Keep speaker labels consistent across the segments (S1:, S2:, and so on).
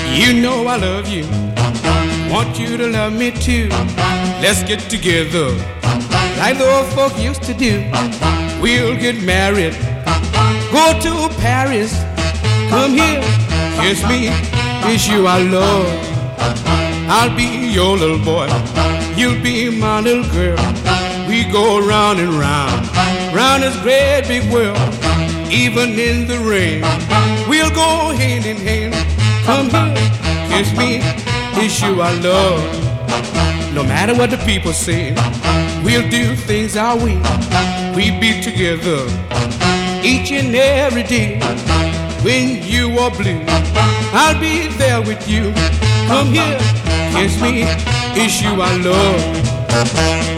S1: You know I love you. Want you to love me too. Let's get together like the old folk used to do. We'll get married. Go to Paris. Come here. Kiss me. It's you I love. I'll be your little boy. You'll be my little girl. We go round and round. Round this great big world. Even in the rain. We'll go hand in hand. Come here. Kiss me. It's you I love. No matter what the people say, we'll do things our way. We be together each and every day. When you are blue, I'll be there with you. Come here, kiss me, it's you I love.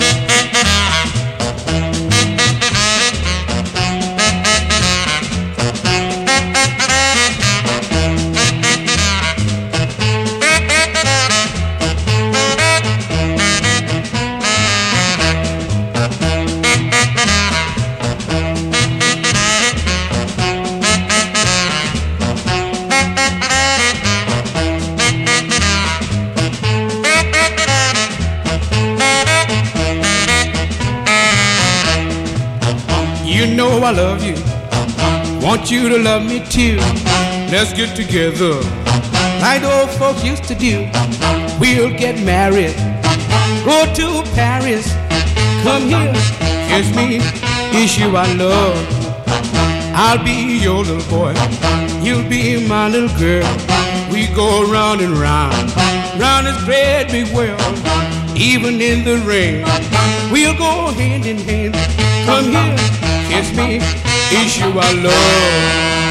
S1: You know I love you. Want you to love me too. Let's get together like the old folks used to do. We'll get married. Go to Paris. Come here. Kiss me. It's you I love. I'll be your little boy. You'll be my little girl. We go round and round. Round this great big world. Even in the rain. We'll go hand in hand. Come here. Kiss me, it's you I love.